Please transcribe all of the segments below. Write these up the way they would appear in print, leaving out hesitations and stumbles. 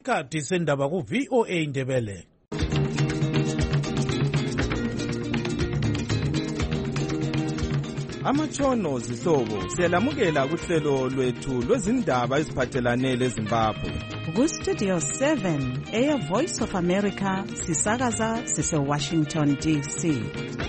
Kati sendaba ku VOA Indebele. Amatshono zihlobo siyalamukela kuhlelo lwethu lwezindaba eziphathelane leZimbabwe. Ku-Studio 7 Air Voice of America sisakaza sise-Washington DC.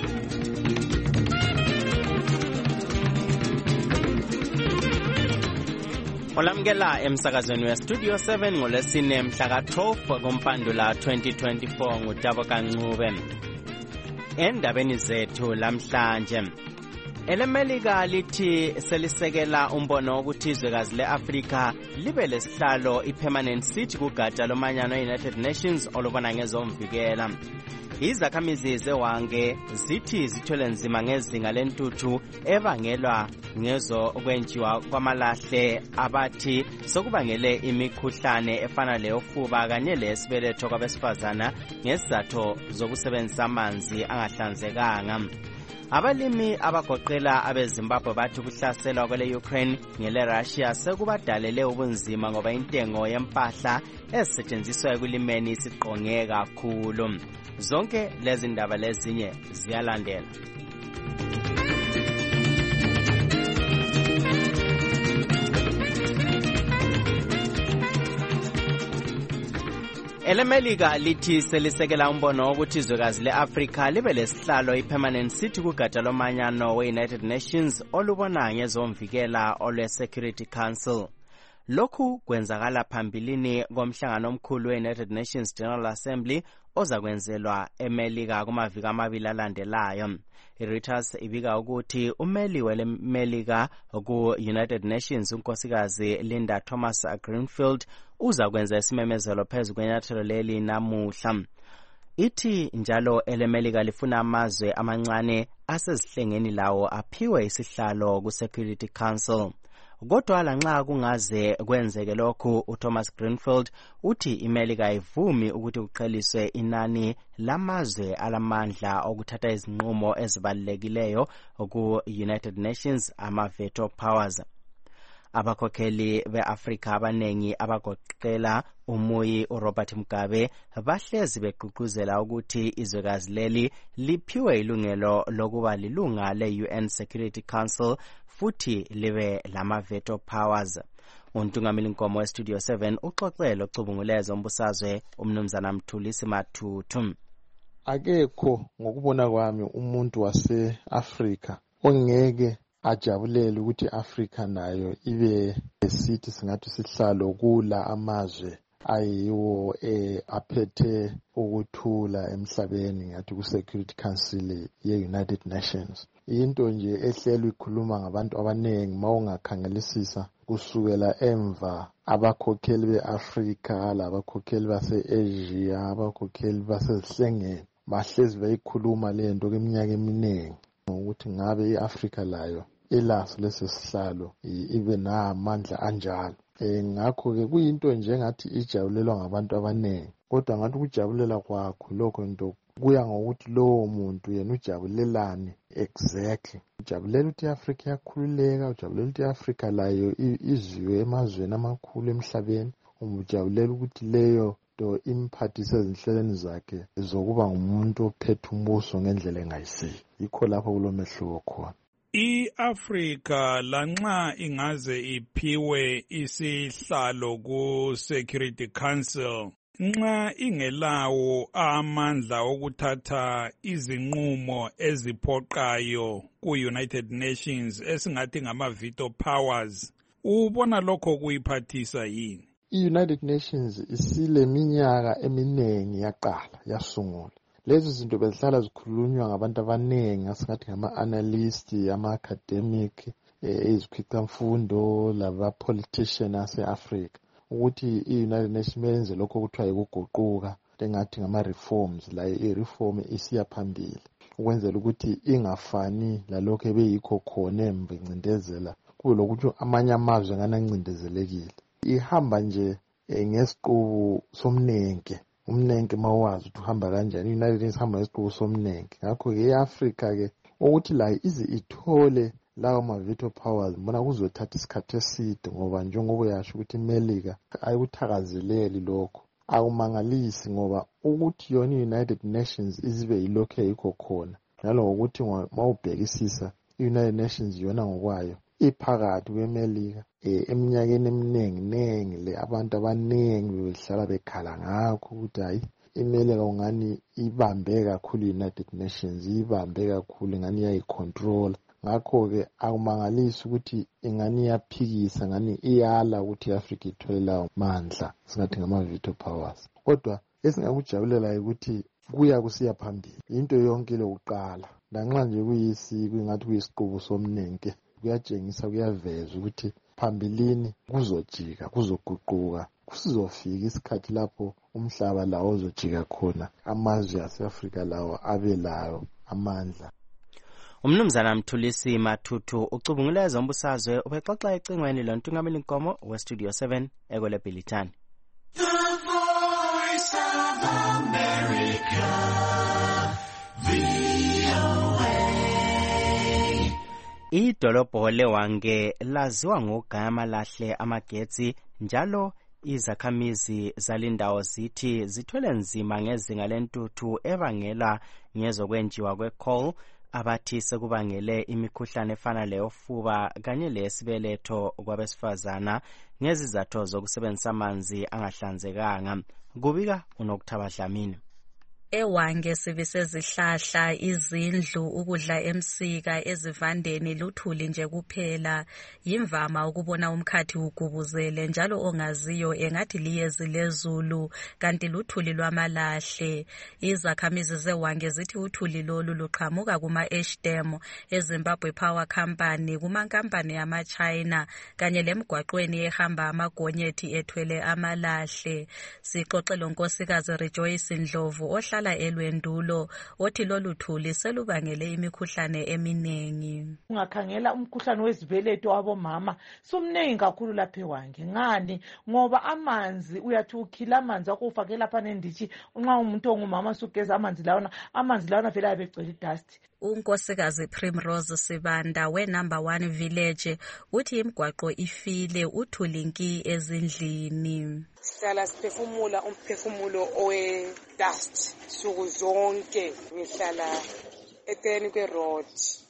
Olamukela emsakazweni we-Studio 7 ngolwesine mhla ka-12 kuMpandula 2024 nguTabo Kancube. Endabeni zethu lamhlanje, elemelika lithi selisekela umbono wokuthi izwekazi le-Afrika libe lesihlalo i-permanent seat kugatsha lomanyano e-United Nations olubona ngezomvikela. Izakhamizi zewange zithi zithwele nzima ngezinga lentuthu ebangelwa ngezokwenjiwa kwamalahle abathi sokubangele imikhuhlane efana leyofuba kanye lesibeletho kwabesifazana ngesizathu zokusebenzisa amanzi angahlanzekanga. Abalimi abagoqela abeZimbabwe bathi ukuhlaselwa kwele-Ukraine ngele-Russia sekubadalele ubunzima ngoba intengo yempahla ezisetshenziswa ekulimeni isiqonge kakhulu. Zonke lezi ndaba lezinye ziyalandela. Elemelika lithi selisekela umbono wokuthi izwekazi le-Afrika libe lesihlalo i-permanent seat kugatsha lomanyano we-United Nations olubona ngezomvikela olwe-Security Council. Lokhu kwenzakala phambilini komhlangano omkhulu we-United Nations General Assembly ozakwenzelwa eMelika kumaviki amabili alandelayo. I-Reuters ibika ukuthi umeli welemelika ku-United Nations unkosikazi Linda Thomas Greenfield uzakwenza isimemezelo phezu kwenyathelo leli namuhla. Ithi njalo elemelika lifuna amazwe amancane asezihlengeni lawo aphiwe isihlalo ku-Security Council. Kodwa lanxa kungaze kwenzeke lokhu, uThomas Greenfield uthi iMelika ayivumi ukuthi kuqheliswe inani lamazwe alamandla okuthatha izinqumo ezibalulekileyo ku-United Nations ama-veto powers. Abakhokheli be-Afrika abanengi abagoqela umuyi uRobert Mugabe bahlezi begqugquzela ukuthi izwekazi leli liphiwe ilungelo lokuba lilunga le-UN Security Council futhi libe lama-veto powers. Untungameli Nkomo we-Studio 7 uxoxele ocubunguleza umbusazwe umnumzana Mthulisi Mathuthu. Akekho ngokubona kwami umuntu wase-Afrika ongeke ajabulele ukuthi Afrika nayo ibe esithi singathi sihlalo kula amazwe ayiwo aphethe ukuthula emhlabeni ngathi ku-Security Council ye-United Nations. Into nje ehlelwe ikhuluma ngabantu abanengi mawungakhangelisisa kusukela emva abakhokheli be-Afrika, labakhokheli base-Asia, abakhokheli basezihlengeni bahlezi beyikhuluma lento kweminyaka eminingi ukuthi ngabe i-Afrika layo elaso lesi sihlalo ibe namandla anjalo. Ngakho-ke kuyinto nje ngathi ijabulelwa ngabantu abaningi, kodwa ngathi ukujabulela kwakho lokho nto kuya ngokuthi lowo muntu yena ujabulelani exactly. Ujabulela ukuthi i-Afrika iyakhululeka, ujabulela ukuthi i-Afrika layo izwiwe emazweni amakhulu emhlabeni, ujabulela ukuthi leyo nto imphathise ezinhlelweni zakhe zokuba ngumuntu ophethe umbuso ngendlela engayisiyo. Yikho lapho kulomehluko khona. I-Afrika lanxa ingaze iphiwe isihlalo ku-Security Council, nxa ingelawo amandla okuthatha izinqumo eziphoqayo ku-United Nations esingathi ngama-veto powers, ubona lokho kuyiphathisa yini? I-United Nations isile minyaka eminengi yaqala yasungula. Lezi zinto bezihlala zikhulunywa ngabantu abanengi asingathi ngama-analyst, ama-academic, izikhwicamfundo laba-politician ase-Afrika ukuthi i-United Nations benze lokho kuthiwa yikuguquka engathi ngama-reforms, la i-reform isiya phambili ukwenzela ukuthi ingafani lalokho ebeyikho khona emva incindezela kube lokuthi amanye amazwe nganancindezelekile. Ihamba nje ngesiqubu somnenke. Umnenke mawazi ukuthi uhamba kanjani, i-United Nations hamba ngesiqubu somnenke. Ngakho-ke i-Afrika-ke ukuthi la ize ithole lawo ma-veto powers mbona kuzothatha isikhathi eside ngoba njengoba uyasho ukuthi imelika ayikuthakazeleli lokho. Akumangalisi ngoba ukuthi yona i-United Nations izibe yilokhu yikho khona njalo ngokuthi ma ubhekisisa i-United Nations yona ngokwayo iphakathi kwemelika eminyakeni eminingi le abantu abaningi behlala bekhala ngakho ukuthi hayi imelika ungani ibambe kakhulu i-United Nations, ibambe kakhulu ngani iyayicontrol. Ngakho-ke akumangalisi ukuthi ingani iyaphikisa ngani iyala ukuthi i-Afrika ithole lawo mandla singathi ngama-veto powers. Kodwa esingakujabulela ukuthi kuya kusiya phambili into yonke lokuqala lanxa nje kuyisiko ingathi kuyisiqubu somnenke kuyatshengisa kuyaveza ukuthi phambilini kuzojika kuzoguquka kusizofika isikhathi lapho umhlaba lawo uzojika khona amazwe ase-Afrika lawo abe layo amandla. Umnumzana Mthulisi Mathuthu ucubungula ezombusazwe ubexoxa ecingweni lontungameli Nkomo weStudio 7 ekwele Bilitani. The Voice of America, VOA. Idolobho leWange laziwa ngogama lahle amagetsi njalo izakhamizi zalindawo zithi zithwele nzima ngezinga lentuthu ebangela ngezokwenjiwa kwe-coal abathi sekubangele imikhuhlane efana leyofuba kanye lesibeletho kwabesifazana ngezizathu zokusebenzisa amanzi angahlanzekanga. Kubika uNokuthaba Dlamini. EWange sibisezihlahla, izindlu, ukudla emsika, ezivandeni luthuli nje kuphela. Yimvama ukubona umkhathi ugubuzele njalo ongaziyo engathi liyezi lezulu kanti luthuli lwamalahle. Izakhamizi zeWange zithi uthuli lolu luqhamuka kuma-Eshdam, eZimbabwe Power Company, kumankampani yama-China kanye lemgwaqweni ehamba amagonyethi ethwele amalahle. Sixoxe lonkosikazi Rejoice Ndlovu ohlala eLwendulo othi lolu thuli selubangele imikhuhlane eminengi. Ungakhangela umkhuhlane wezibeletho wabomama sumnengi kakhulu lapha eWange. Ngani? Ngoba amanzi uyathi ukhila amanzi akufake lapha nenditshi nxa umuntu ongumama sugeza amanzi lawana vele ayebegcwele idust. Unkosikazi Primrose Sibanda we-number 1 village uthi imigwaqo ifile uthuli nki ezindlini. Sihlala siphefumula umphefumulo owe-dust suku zonke. Ngihlala eteni kwe-road.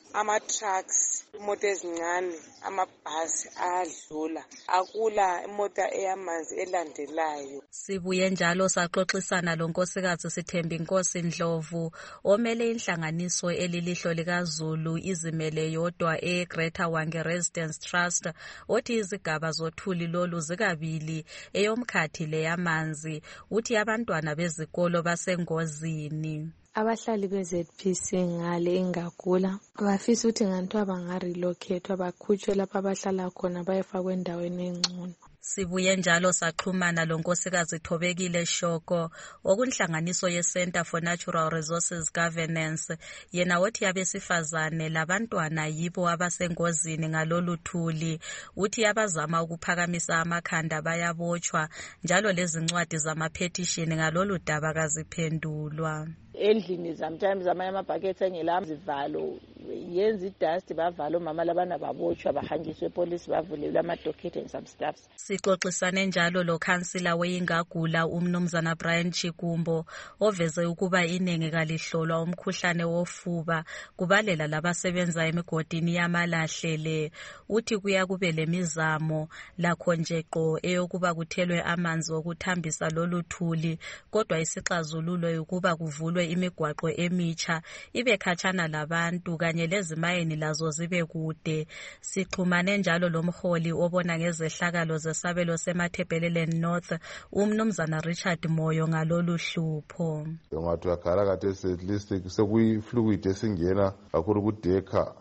Ama-trucks, imoto ezincane, amabhasi ayadlula. Akula imota eyamanzi elandelayo. Sibuye njalo saxoxisana lonkosikazi Sithembi Nkosi Ndlovu omele inhlanganiso elilihlo likaZulu izimele yodwa eGreater Wange Residence Trust othi izigaba zothuli lolu zikabili eyomkhathi leyamanzi uthi abantwana bezikolo basengozini. Abahlali be-ZPC ngale ingagula bafisa ukuthi nganthiwa bangarelocate bakhutshwe lapha abahlala khona bayefakwa endaweni engcono. Sibuye njalo saxhumana lonkosikazi Thobekile Shoko okunhlanganiso ye-Center for Natural Resources Governance yena othi abesifazane labantwana yibo abasengozini ngalolu thuli uthi abazama ukuphakamisa amakhanda bayabotshwa njalo lezi ncwadi zama-petition ngalolu daba kaziphendulwa. Endlini sometimes amanye amabhakethe engela zivalo yenza idust bavala omama labana babotshwa bahanjiswe epolice bavulelwe amadocket and some stuff. Sixoxisane njalo lo councillor weingagula umnumzana Brian Chikumbo oveze ukuba iningi kalihlolwa umkhuhlane wofuba kubalela labasebenza emigodini yamalahlele uthi kuya kube lemizamo lakho njeqo eyokuba kuthelwe amanzi okuthambisa lolu thuli kodwa isixazululo ukuba kuvulwe imigwaqo emitsha ibe khatshana labantu kanye lezimayeni lazo zibe kude. Sixhumane njalo lomholi obona ngezehlakalo zesabelo seMathebhelelen North umnumzana Richard Moyo ngalolu hlupho. Ngathi yakhala kade at least sekuyifluid esingena kakhulu kudeka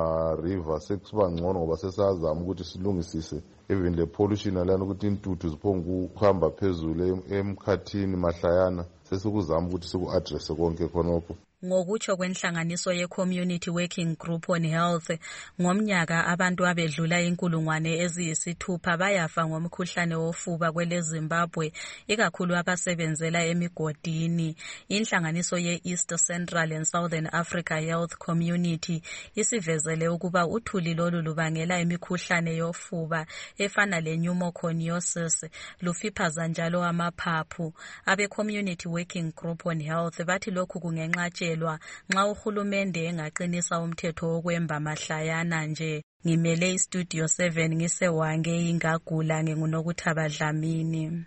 river sekuba ngcono ngoba sesazama ukuthi silungisise even le pollution alana ukuthi intuthu ziphonga ukuhamba phezulu emkhathini mahlayana sesikuzama ukuthi siku-address konke khonokho. Ngokutsho kwenhlanganiso ye-Community Working Group on Health, ngomnyaka abantu abedlula 6,000 bayafa ngomkhuhlane wofuba kwele Zimbabwe, ikakhulu abasebenzela emigodini. Inhlanganiso ye-East Central and Southern Africa Health Community isivezele ukuba uthuli lolu lubangela imikhuhlane yofuba efana le-pneumoconiosis, lufiphaza njalo amaphaphu. Abe-Community Working Group on Health bathi lokhu kungenqatshelwa nxa uhulumende engaqinisa umthetho wokwemba mahlayana nje. Ngimele iStudio 7 ngisewange ingagula nginguNokuthaba Dlamini.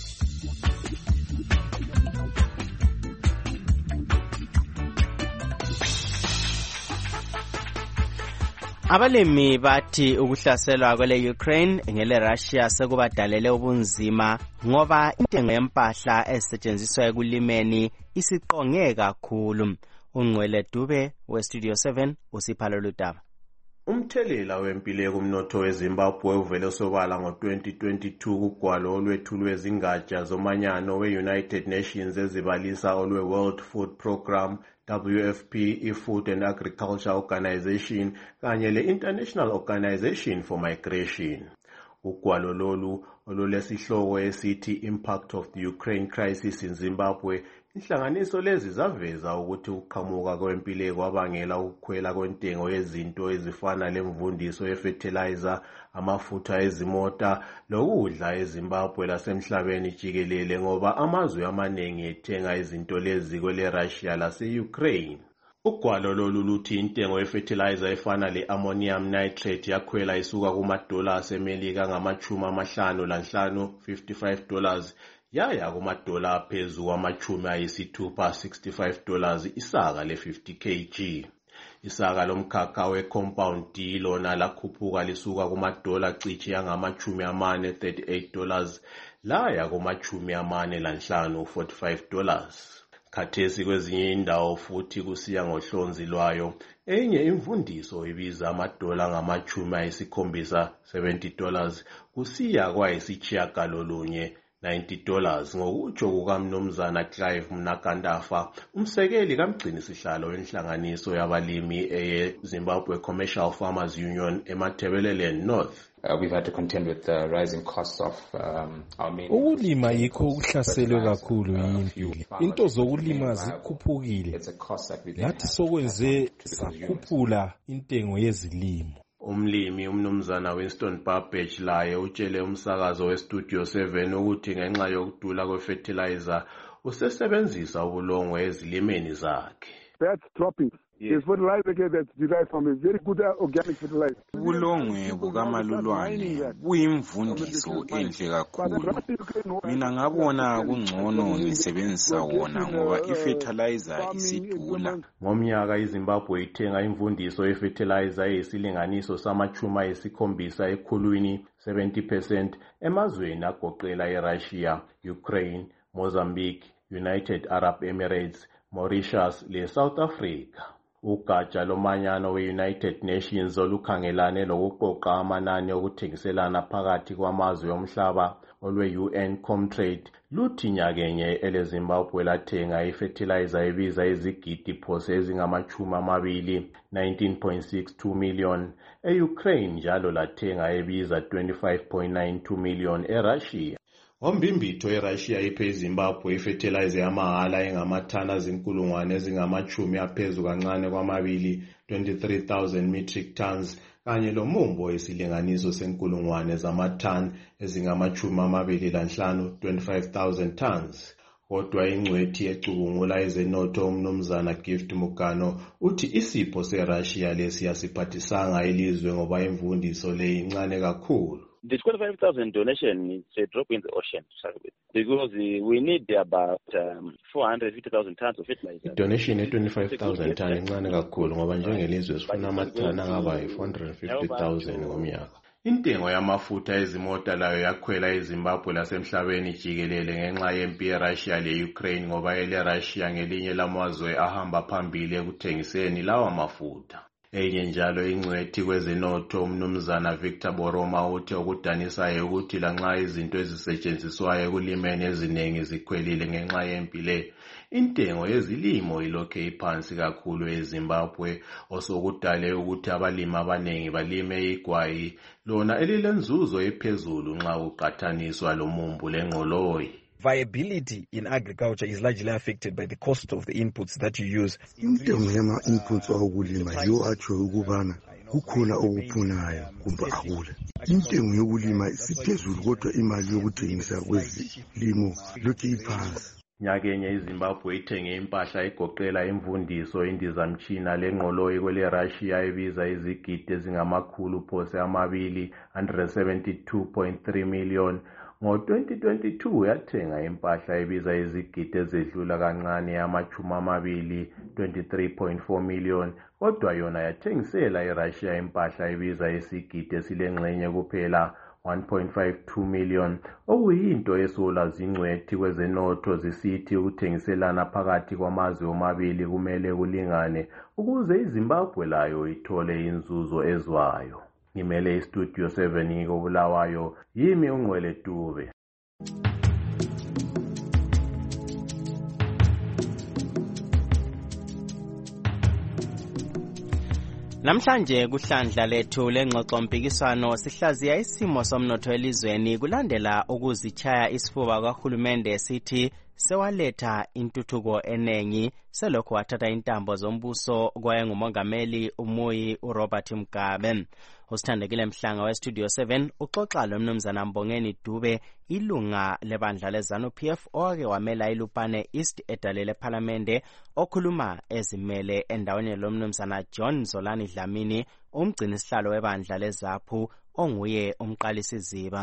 Abalimi bathi ukuhlaselwa kwele Ukraine ngele Russia sekubadalele ubunzima ngoba intengo yempahla esetshenziswa ekulimeni isiqonge kakhulu. Ungcwele Dube weStudio 7 usiphalo ludaba. Umthelela wempilo kumnotho weZimbabwe uvele sobala ngo-2022 kugwalo olwethulwe izingatsha zomanyano we-United Nations ezibalisa olwe-World Food Programme, WFP, i-Food and Agriculture Organization kanye le-International Organization for Migration. Ugwalo lolu olulesihloko esithi Impact of the Ukraine Crisis in Zimbabwe, inhlanganiso lezi zaveza ukuthi ukuqhamuka kwempilo kwabangela ukukhwela kwentengo yezinto ezifana lemvundiso yefertilizer, amafutha ezimota lokudla eZimbabwe lasemhlabeni jikelele ngoba amazwe amaningi ethenga izinto lezi kwele Russia lase-Ukraine. Ugwalo lolu luthi intengo yefertilizer efana le-ammonium nitrate yakhwela isuka kuma-dollars asemelika ngama-55, $55, yaya kuma-dollars aphezu kwama-60, $65 isaka le-50 kg. Isaka lomkhakha we-compound D lona lakhuphuka lisuka kuma-dollars cishe angama-40, $38, laya kuma-45, $45. Khathesi kwezinye indawo futhi kusiya ngohlonzi lwayo, enye imvundiso ibiza ama-dollars angama-70, $70, kusiya kwayisitshiyagalolunye, $90, ngokutsho kukaMnumzana Clive Mnakandafa, umsekeli kamgcinisihlalo wenhlanganiso yabalimi eye-Zimbabwe Commercial Farmers Union eMatabeleland North. We've had to contend with the rising costs of our main. Ukulima yikho ukuhlaselwe kakhulu yimpilo. Into zokulima zikhuphukile. Nathi sokwenze sakhuphula intengo yezilimo. Umlimi umnumzana Winston Babbage laye utshele umsakazo weStudio 7 ukuthi ngenxa yokudula kwefertilizer usesebenzisa ubulongo ezilimeni zakhe. That's dropping. Yes. Fertilizer that's derived from a very good organic fertilizer. Ubulongwe bukamalulwane buyimvundiso enhle kakhulu. Mina ngabona kungcono ngisebenzisa wona ngoba ifertilizer isidula. Ngomnyaka iZimbabwe ithenga imvundiso yefertilizer eyisilinganiso sama-70 ekhulwini 70% emazweni agoqela eRussia, Ukraine, Mozambique, United Arab Emirates, Mauritius le-South Africa. Ugatsha lomanyano we-United Nations olukhangelane lokuqoqa amanani okuthengiselana phakathi kwamazwe omhlaba olwe-UN Comtrade luthi nyakenye eleZimbabwe lathenga ifertilizer ibiza izigidi phose ezingama-20, 19.62 million, e-Ukraine njalo lathenga ebiza 25.92 million eRussia. Ngombimbitho eRussia iphe iZimbabwe ifertilizer yamahala engamathani azinkulungwane ezingama-10 aphezu kancane kwamabili, 23,000 metric tons, kanye lomumbo esilinganiso senkulungwane zamathani ezingama-25, 25,000 tons. Kodwa ingcwethi ecubungula ezenotho umnumzana Gift Mugano uthi isipho seRussia lesi asiphathisanga ilizwe ngoba imvundiso le incane kakhulu. The 25,000 donation is a drop in the ocean to start with, because we need about 450,000 tons of fertilizer. Donation ye 25,000 tons incane kakhulu ngoba njengelizwe sifuna amathani angaba 450,000 ngomnyaka. Intengo yamafutha ezimota layo yakhwela eZimbabwe lasemhlabeni jikelele ngenxa yempi yeRussia le-Ukraine ngoba ele-Russia ngelinye lamazwe ahamba phambili ekuthengiseni lawa mafutha. Enye njalo ingcwethi kwezenotho umnumzana Victor Boroma uthi okudanisayo ukuthi lanxa izinto ezisetshenziswayo ekulimeni eziningi zikhwelile ngenxa yempile, intengo yezilimo ilokhe iphansi kakhulu eZimbabwe, osokudale ukuthi abalimi abaningi balime igwayi lona elilenzuzo ephezulu nxa kuqathaniswa lomumbu lengqoloyi. Viability in agriculture is largely affected by the cost of the inputs that you use. Intengo yama-inputs awokulima yiwo atsho ukubana kukhona okuphunayo kumbe akula. Intengo yokulima isiphezulu kodwa imali yokuthengisa kwezilimo lokhu iphansi. Nyakenye iZimbabwe ithenge impahla egoqela imvundiso, indizamtshina lengqoloyi kwele Russia ibiza izigidi ezingamakhulu phose amabili 172.3 million. Ngo-2022 yathenga impahla ebiza izigidi ezedlula kancane ama-20 23.4 million, kodwa yona yathengisela iRussia impahla ebiza isigidi esilengxenye kuphela 1.52 million, okuyinto esola zingcwethi kwezenotho zisithi ukuthengiselana phakathi kwamazwe omabili kumele kulingane ukuze iZimbabwe layo ithole inzuzo ezwayo. Ngimele iStudio 7 koBulawayo, yimi uNgcwele Dube. Namhlanje kuhlandla lethu lengxoxo mpikiswano sihlaziya isimo somnotho elizweni kulandela ukuzichaya isifuba kahulumende sithi sewaletha intuthuko enengi selokho wathatha intambo zombuso kwayengumongameli umuyi uRobert Mugabe. Usithandekile Mhlanga weStudio 7 uxoxa lomnumzana Mbongeni Dube, ilunga lebandla leZANU-PF owake wamela iLupane East edalele ePhalamende, okhuluma ezimele endaweni lomnumzana John Zolani Dlamini, umgcini sihlalo webandla leZAPHU onguye umqalisi ziba.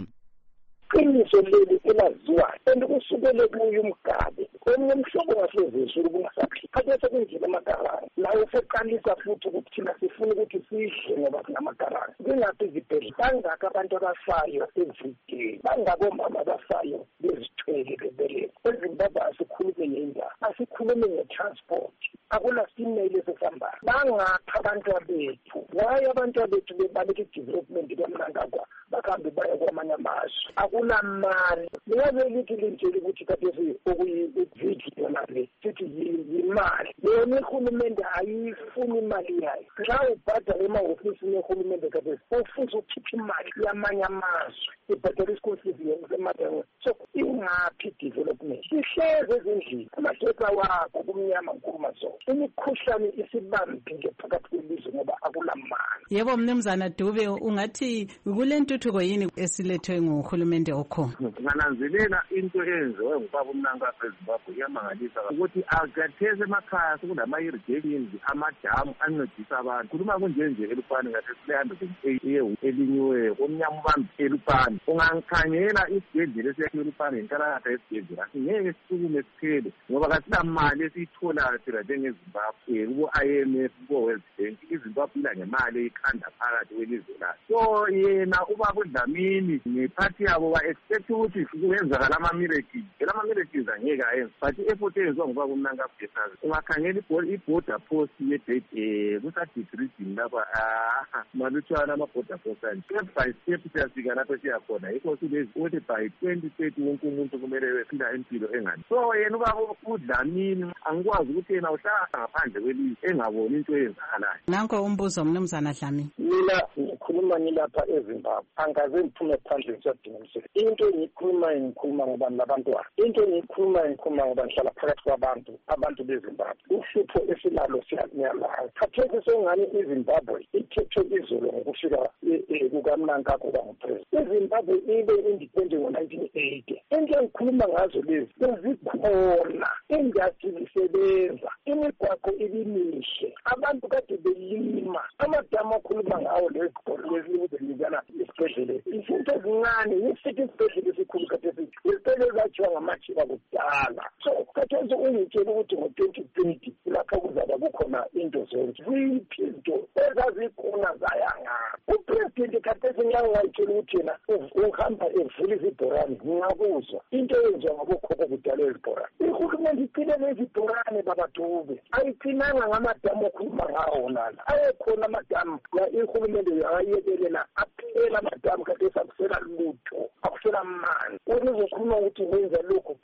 Iqiniso leli elaziwa kusukele kuyo uMugabe omnye umhlobo wasezizulu kungasaphili kade sekunjile amagarani lawo seqalisa futhi ukuthi thina sifuna ukuthi sihle ngoba sinamagarani ngaphi izibhedlela bangaka abantu abafayo everyday bangabomama abafayo bezithwele bebeletha eZimbabwe asikhulume ngendaba asikhulume ngetransport akula simele sesambayo bangapha abantu bethu waye abantu bethu bebaleka development kwamnangagwa bakambe baye kwamanye amazwe akula mali ngabe lithi linjeli ukuthi kade okuyi-video nale sithi yimali yona ihulumende ayifuni imali yayo nxa ubhadala emahofisini ehulumende kade ufuze ukhiphe imali yamanye amazwe ibhadala isikolo semadeni so ingaphi development sihleze ezindlini amadoda wakho kumnyama nkuruma zonke imikhuhlane isibambile phakathi kwelizwe ngoba akula mali. Yebo mnumzana Dube, ungathi kule ntuthuko yini esilethwe nguhulumende okhona? Ngananzelela into eyenziwe ngubaba uMnangagwa eZimbabwe iyamangalisa ukuthi akatheze emakhaya sekunama-irrigations amadamu ancedisa abantu. Khuluma kunjenje eLupane ngathi sile-108 elinyiweyo omnyama ubambi eLupane. Ungangikhangela isibhedlela esiyakhiwe eLupane ngenkalakatha yesibhedlela singeke sisukume siphele ngoba kasinamali esiyitholayo thina njengeZimbabwe kubo-IMF kubo-World Bank. iZimbabwe ila ngemali eyikhanda phakathi kwelizwe layo. So yena ubaba uDlamini nephathi yabo ba-expect ukuthi kuyenzakala ama-miracles. Ama-miracles angeke ayenze but i-effort eyenziwa ngubaba uMnangagwa esazi. Ungakhangela i-border post ye-date kusa-Dick-Reading lapha malutshwana ama-border post anje. Step by step siyafika lapho siyakhona yikho silezi ukuthi by 2030 wonke umuntu kumele wephila impilo engani. So yena ubaba uDlamini angikwazi ukuthi yena uhlala ngaphandle kwelizwe engaboni into eyenzakalayo. Nanko umbuzo mnumzana Dlamini. Mina ngikhuluma ngilapha eZimbabwe angaze ngiphume phandle ngisadinga umsebenzi. Into ngikhuluma ngobani labantwana. Into ngikhuluma ngoba ngihlala phakathi kwabantu abantu beZimbabwe. Uhlupho esilalo siyanyalayo. Khathesi songani iZimbabwe ithethwe izolo ngokufika kukaMnangagwa ngupresident. iZimbabwe ibe independent ngo-1980. Into engikhuluma ngazo lezi bezikhona industry zisebenza imigwaqo ibimihle abantu kade belima amadamu akhuluma ngawo lezibuzelizana isibhedlela izinto ezincane yisithi isibhedlela esikhulu kade isibhedlela zakhiwa ngamajiba kudala. So khathesi ungitshela ukuthi ngo-2020 lapho kuzaba kukhona into zonke ziphi izinto ezazikhona zayangaphi. Upresident khathesi ngiyangayitshela ukuthi yena uhamba evula izibhorane ngingakuzwa yenziwa into eyenziwa ngabokhokho kudala ezibhorane. Ihulumende icine nezibhorane babaDube, ayigcinanga ngamadamu okhuluma ngawo lana. Ayekhona amadamu ihulumende yayekelela aphela amadamu kade sakusela lutho, akusela manzi. Uzokhuluma ukuthi wenza lokho,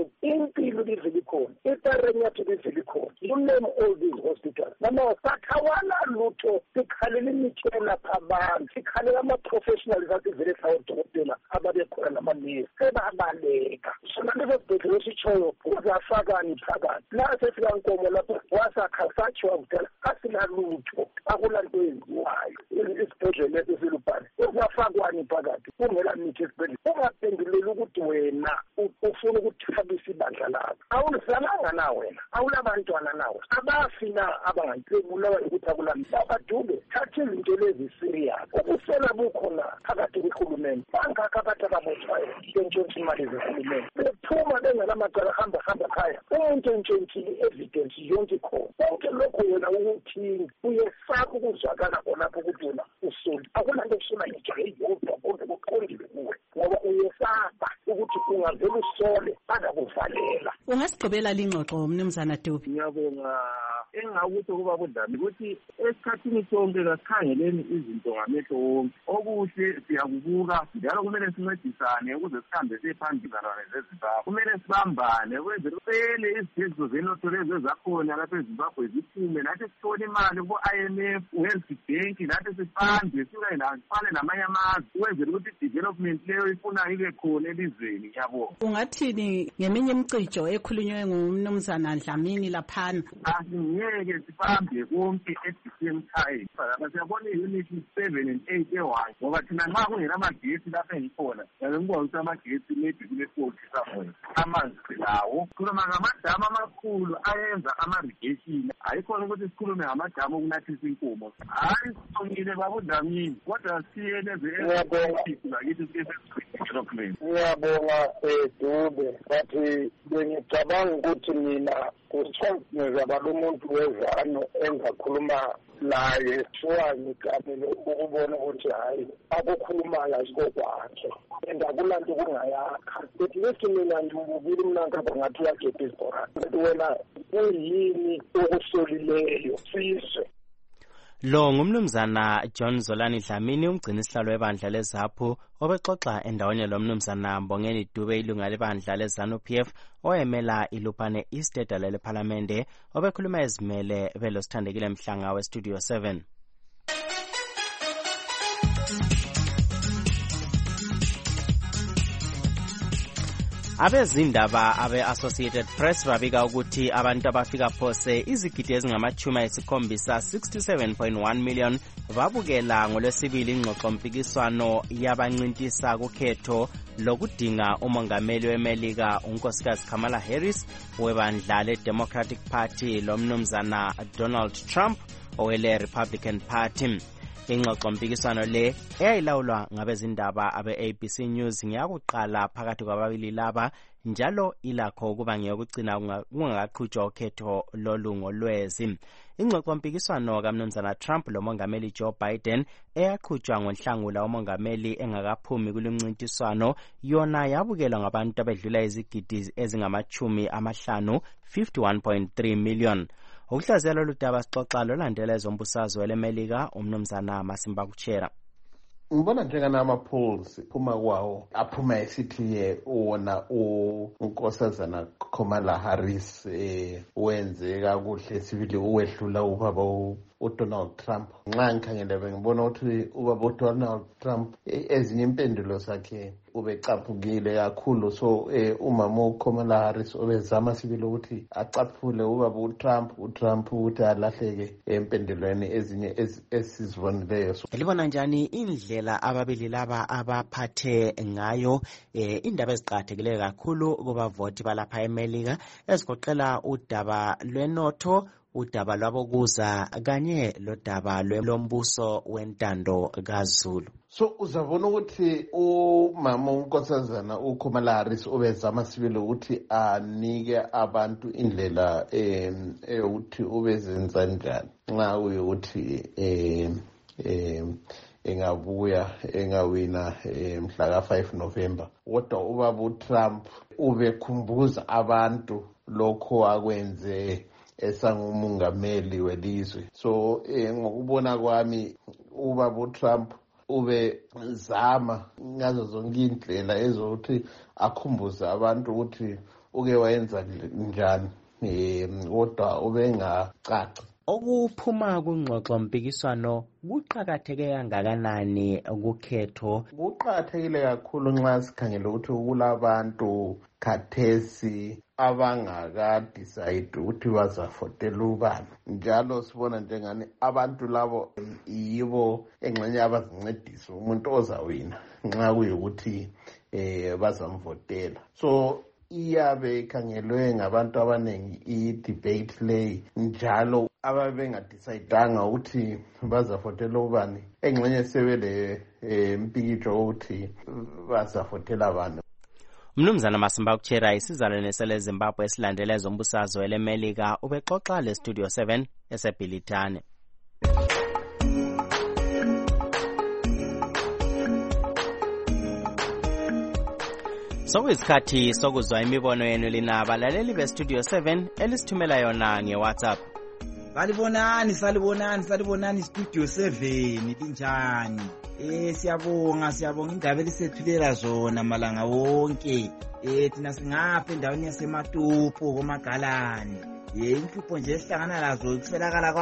impilo livele ikhona, iparenyathi livele ikhona. You name all these hospitals. Nama sakhawana lutho, sikhalela imithi elapha abantu, sikhalela ama-professionals asivele sawodokotela ababekhona namanesi sebabaleka. Sona leso sibhedlela esitshoyo uzafakani phakathi. La sefika Nkomo lapho wasakha sathiwa kudala asinalutho, akulanto eyenziwayo. Isibhedlela esiluphani uzafakwani phakathi kungela mithi esibhedlela. Ungaphenduleli ukuthi wena ufuna ukuthabisa ibandla lakho. Awulizalanga na wena, awulabantwana nawe, abafina abangayibulawa ukuthi akulambi. babaDube thatha izinto lezi serious. Ubusela bukhona phakathi kwehulumende. Bangaka abantu ababotshwayo bentshontsha imali zehulumende, bephuma bengelamacala hamba khaya. Umuntu entshontsile evidence yonke ikhona. Konke lokho wena ukuthinga uyesaba ukuzwakala khonapho ukuthi wena usoli. Akulanto kusona nje yodwa konke kuqondile kuwe ngoba uyesaba ukuthi ungavela usole bazakuvalela. Ungasigqibela lingxoxo Mnumzana Dube. Ngiyabonga engakuthi kuba budlami ukuthi esikhathini sonke kasikhangeleni izinto ngamehlo wonke. Okuhle siyakubuka njalo kumele sincedisane ukuze sihambe siphambili zezimbabwe. Kumele sibambane ukwenzela ukuthi izibhedlela zenotho lezi ezakhona lapha eZimbabwe ziphume, nathi sithole imali ku-IMF, World Bank, nathi sibambe sifane namanye amazwe ukwenzela ukuthi development leyo ifuna ibe khona elizweni. Ngiyabonga. Ungathini ngeminye imicijo ekhulunywe nguMnumzana Dlamini laphana? Asingeke sibambe konke at the same time. Siyabona i-unit 7 and 8 ewayo ngoba thina nxa kungenamagesi lapha engikhona ngiyabona ukuthi amagesi maybe kule-40 somewhere. Amanzi lawo khuluma ngamadamu amakhulu ayenza ama-irrigation. Ayikhona ukuthi sikhulume ngamadamu okunathisa inkomo. Hayi sisongile babuDlamini kodwa siyeleze lakithi development. Ngiyabonga Dube, bathi bengicabanga ukuthi mina kusongezabala umuntu wezano engakhuluma naye siwani kamele ukubona ukuthi hayi akukhulumayo asikokwakhe endakulanto kungayakha. But lithi mina ngibukile mnankaba ngathi uyageda izibhorane. But wena kuyini okusolileyo sizwe? Lo ngumnumzana John Zolani Dlamini, umgcini isihlalo webandla leZAPU, obexoxa endaweni lomnumzana Mbongeni Dube, ilunga lebandla leZANU-PF, oyemela iLupane East edala lePhalamende, obekhuluma ezimele belosithandekile Mhlanga weStudio 7. Abezindaba abe-Associated Press babika ukuthi abantu abafika phose izigidi ezingama-70 67.1 million babukela ngolwesibili ingxoxo mpikiswano yabancintisa kukhetho lokudinga umongameli weMelika unkosikazi Kamala Harris webandla le-Democratic Party lomnumzana Donald Trump owele-Republican Party. Ingxoxo mpikiswano le eyayilawulwa ngabezindaba abe-ABC News ngeyakuqala phakathi kwababili laba, njalo ilakho ukuba ngeyokugcina kungakaqhutshwa ukhetho lolungolwezi. Ingxoxo mpikiswano kaMnumzana Trump lomongameli Joe Biden eyaqhutshwa ngoNhlangula umongameli engakaphumi kulumncintiswano yona yabukelwa ngabantu abedlula izigidi ezingama-50 51.3 million. Ukuhlaziya lolu daba sixoxa lolandela ezombusazwe weleMelika uMnumzana Masimba Kuchera. Ngibona njengana ama-polls phuma kwawo aphuma esithi wona unkosazana Kamala Harris wenze kakuhle sibili uwehlula ubaba uDonald Trump. Nxa ngikhangele bengibona ukuthi ubaba uDonald Trump ezinye impendulo zakhe ubecaphukile kakhulu, so umama uKamala Harris obezama sibili ukuthi acaphule ubaba uTrump ukuthi alahleke empendulweni ezinye esizibonileyo. Libona njani indlela ababili laba abaphathe ngayo indaba eziqakathekileyo kakhulu kubavoti balapha eMelika ezigoqela udaba lwenotho, udaba lwabokuza kanye lodaba lombuso wentando kaZulu? So uzabona ukuthi umama unkosazana uKamala Harris obezama sibili ukuthi anike abantu indlela ukuthi ubezenza njani nxa uyukuthi engabuya engawina mhla ka-5 November. Kodwa ubaba uTrump ubekhumbuza abantu lokho akwenze esangumongameli welizwe. So ngokubona kwami ubaba uTrump ube zama ngazo zonke indlela ezokuthi akhumbuze abantu ukuthi uke wayenza njani, kodwa ubengacaci. Okuphuma kungxoxo mpikiswano kuqhakatheke kangakanani ukukhetho? Kuqhakathekile kakhulu nxa sikhangele ukuthi kulabantu khathesi abangaka-decide ukuthi bazafotela ubani, njalo sibona njengani abantu labo yibo engxenye abazincedisa umuntu ozawina nxa kuyukuthi bazamvotela. So iyabe ikhangelwe ngabantu abaningi i-debate leyi, njalo ababengadicayidanga ukuthi bazafotela ubani engxenye sebele mpikitsho ukuthi bazafotela abantu. Mnumzana Masimba Kuchera, isizalwane seleZimbabwe esilandela ezombusazwe leMelika, ubexoxa leStudio 7 eseBhilitane. Sokuyisikhathi sokuzwa imibono yenu lina abalaleli beStudio 7 elisithumela yona ngeWhatsApp. Salibonani Studio 7 linjani? Siyabonga indaba elisethulela zona malanga wonke. Thina singapha endaweni yaseMatupo koMagalani. Inhlupho nje esihlangana lazo ukuswelakala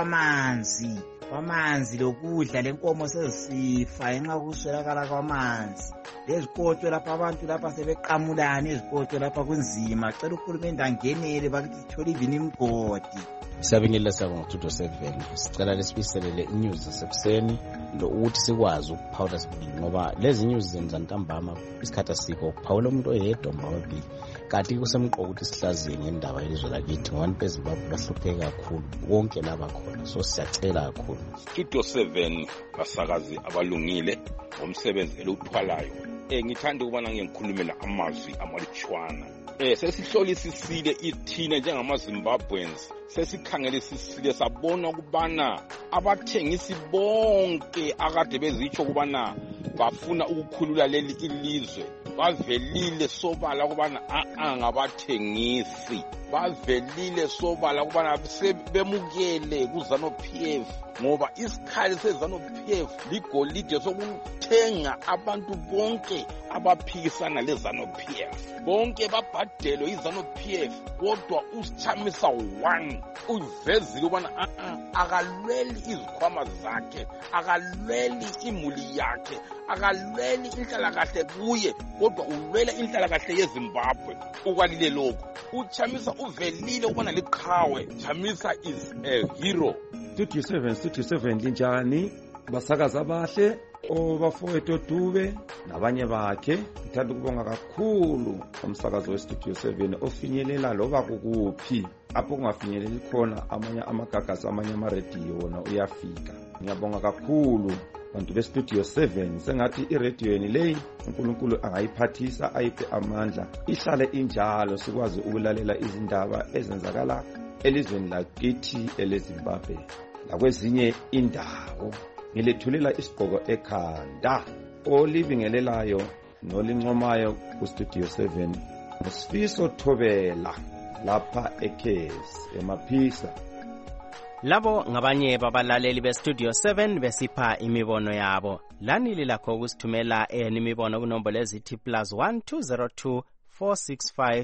kwamanzi lokudla lenkomo sezisifa ngenxa yokuswelakala kwamanzi. Lezikotsho lapha abantu lapha sebeqamulana ezikotsho lapha kunzima. Cela uhulumende angenele bakithi sithole even imigodi. Siyabingelela ngo-Studio 7 sicela lesibiselele inews zasekuseni ukuthi sikwazi ukuphawula sibili ngoba lezi news zenza ntambama isikhathi asikho ukuphawula umuntu oyedwa mawabili, kanti kusemqoka ukuthi sihlaziye ngendaba yelizwe lakithi ngoba abantu beZimbabwe bahlupheke kakhulu wonke laba khona. So siyacela kakhulu Studio 7 basakazi abalungile ngomsebenzi eluthwalayo. Ngithanda ukubana ngikhulumela amazwi amalutshwana. Sesihlolisisile ithina njengamaZimbabweans, sesikhangelisisile sabona ukubana abathengisi bonke akade bezitsho ukubana bafuna ukukhulula leli ilizwe bavelile sobala ukubana ngabathengisi, bavelile sobala ukubana bemukele kuZANU-PF, ngoba isikhali seZANU-PF ligolide sokuthenga abantu bonke abaphikisana leZANU-PF. Bonke babhadelwe iZANU-PF, kodwa uSichamisa 1 uvezile ukubana akalweli izikhwama zakhe, akalweli imuli yakhe, akalweli inhlalakahle kuye, kodwa ulwela inhlalakahle yeZimbabwe. Ukwalile lokho uChamisa uvelile ukubana liqhawe. Chamisa is a hero. Studio 7 linjani? Basakaza abahle obafowethu Dube nabanye bakhe. Ngithanda ukubonga kakhulu umsakazo weStudio 7 ofinyelela loba kukuphi apho kungafinyeleli khona amanye amagagasi amanye ama-radio wona uyafika. Ngiyabonga kakhulu bantu beStudio 7. Sengathi iradio yeni leyi uNkulunkulu angayiphathisa ayiphe amandla ihlale injalo sikwazi ukulalela izindaba ezenzakala elizweni lakithi eleZimbabwe nakwezinye indawo. Ngilethulela isigqoko ekhanda olibingelelayo nolincomayo kuStudio 7 uSifiso Thobela lapha eKhesi eMaphisa. Labo ngabanye babalaleli beStudio 7 besipha imibono yabo. Lani lilakho ukusithumela imibono kunombolo ezithi +1 202 465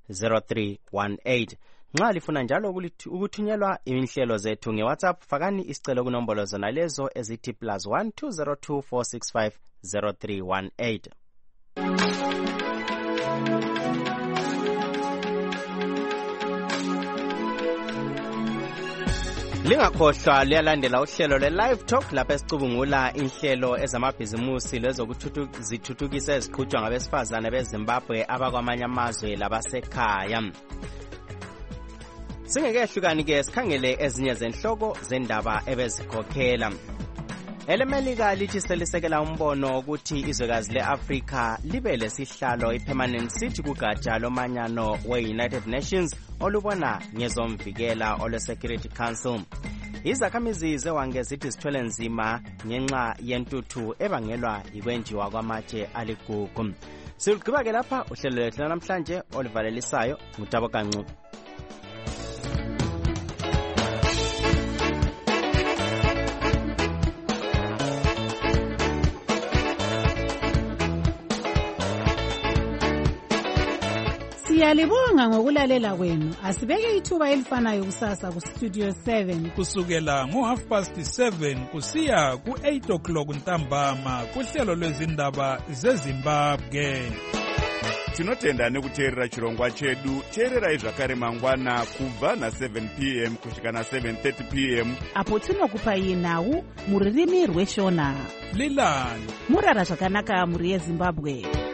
0318. Nxa lifuna njalo ukuthunyelwa inhlelo zethu ngeWhatsApp, fakani isicelo kunombolo zona lezo ezithi +1 202 465 0318. Lingakhohlwa liyalandela uhlelo le-Live Talk lapho esicubungula inhlelo ezamabhizimusi lezokuthuthukisa eziqhutshwa ngabesifazane beZimbabwe abakwamanye amazwe labasekhaya. Singekehlukani-ke sikhangele ezinye zenhloko zendaba ebezikhokhela. EleMelika lithi selisekela umbono ukuthi izwekazi le-Afrika libe lesihlalo i-permanent seat kugatsha lomanyano we-United Nations olubona ngezomvikela olwe-Security Council. Izakhamizi zeWange zithi zithwele nzima ngenxa yentuthu ebangelwa yikwenjiwa kwamatshe aligugu. Silugqiba-ke lapha uhlelo lwethu namhlanje olivalelisayo nguTabo Kancu. Siyalibonga ngokulalela kwenu. Asibeke ithuba elifanayo kusasa ku Studio 7 kusukela ngo7:30 kusiya ku8 ntambama kuhlelo lwezindaba zeZimbabwe. Tinotenda nekuteerera chirongwa chedu. Teererai zvakare mangwana kubva na7 p.m. kusvika na7:30 p.m. apo tinokupai nhau muririmi rweshona. Lilani murara zvakanaka muri yeZimbabwe.